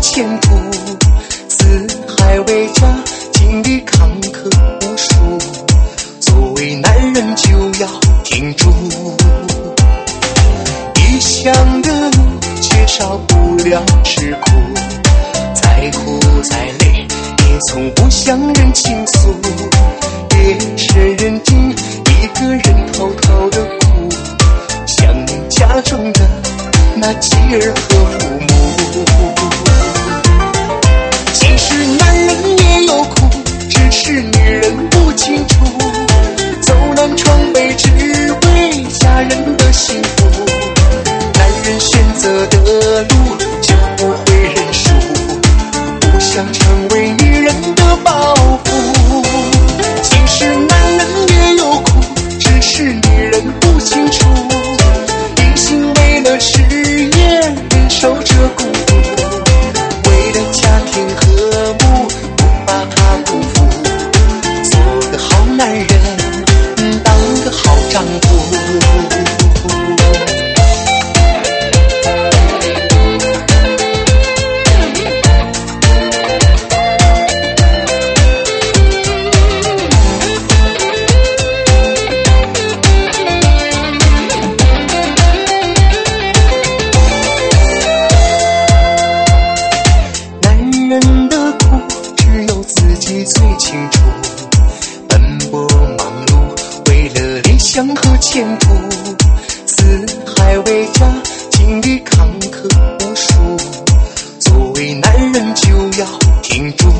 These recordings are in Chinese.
前途，四海为家，经历坎坷无数。作为男人就要挺住，异乡的路却少不了吃苦，再苦再累也从不向人倾诉。夜深人静，一个人偷偷的哭，想念家中的那妻儿和父母。其实男人也有苦，只是女人不清楚，走南闯北只为家人的幸福。男人选择的路就不会认输，不想成为女人的包袱。其实男人也有苦，只是女人不清楚，一心为了事业忍受着孤独，为了家庭和睦不把它辜负，做个好男人，当个好丈夫。最清楚，奔波忙碌，为了理想和前途，四海为家，经历坎坷无数。作为男人就要挺住，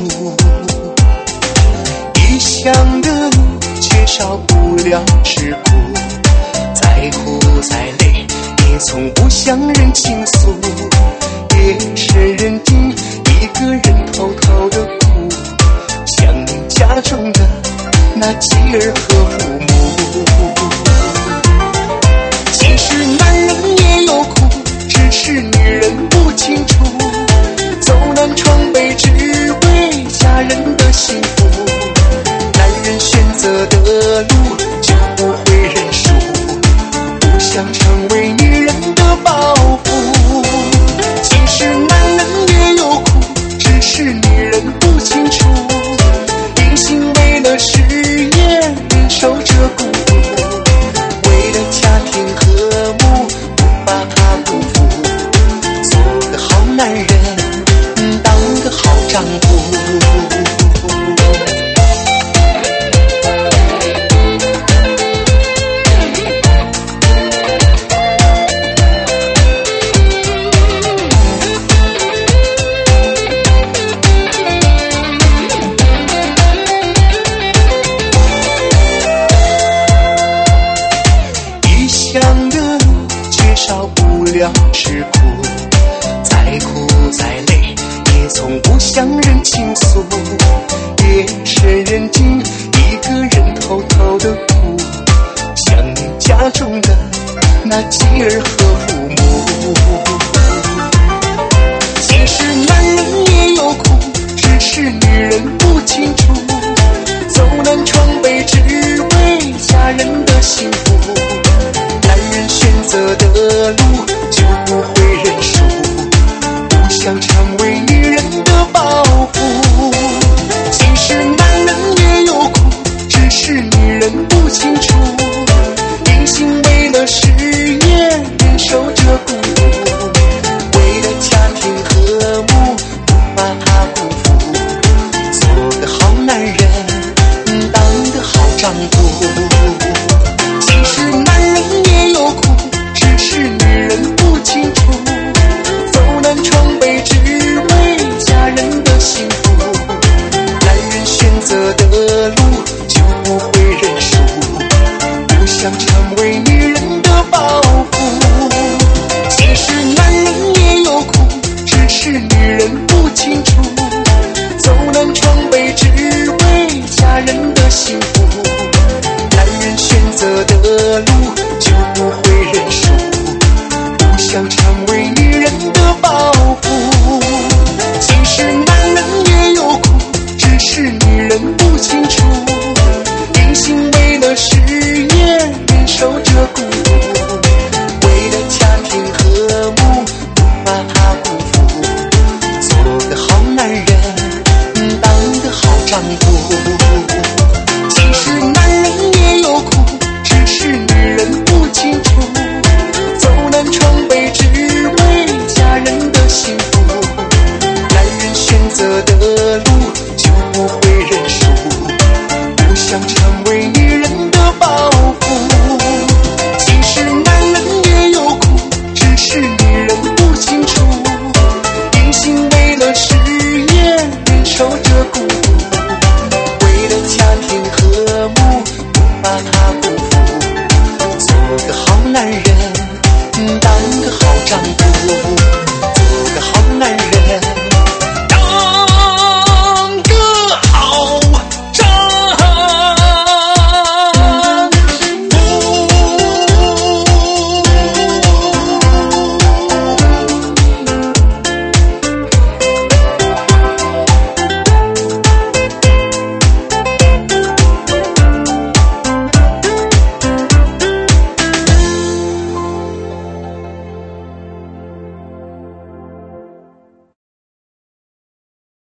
异乡的路却少不了吃苦，再苦再累也从不向人倾诉。夜深人静，一个人偷偷的哭，想念家中的那妻儿和父母。其实男人也有苦，只是女人不清楚，走南闯北只为家人的幸福。男人选择的路就不会认输，不想成为女人的包袱。其实男人也有苦，只是女人不清楚，为了事业忍受着孤独，为了家庭和睦不把它辜负，做个好男人，当个好丈夫。少不了吃苦，再苦再累也从不向人倾诉。夜深人静，一个人偷偷的哭，想念家中的那妻儿和父母。其实男人也有苦，只是女人不清楚，走南闯北只为家人的幸福。男人选择的路就不会认输，不想成为女人的包袱。其实男人也有苦，只是女人不清楚，一心为了事业忍受着孤独，为了家庭和睦不把它辜负，做个好男人，当个好丈夫。其实男人也有苦，只是女人不清楚，走南闯北只为丈夫。其实男人也有苦，只是女人不清楚。走南闯北只为家人的幸福，男人选择的路就不会认输，不想成为女人的包袱。其实男人也有苦，只是女人不清楚。一心为了事业忍受着孤独，为了家庭和睦不把它辜负。做个好男人，当个好丈夫，做个好男人。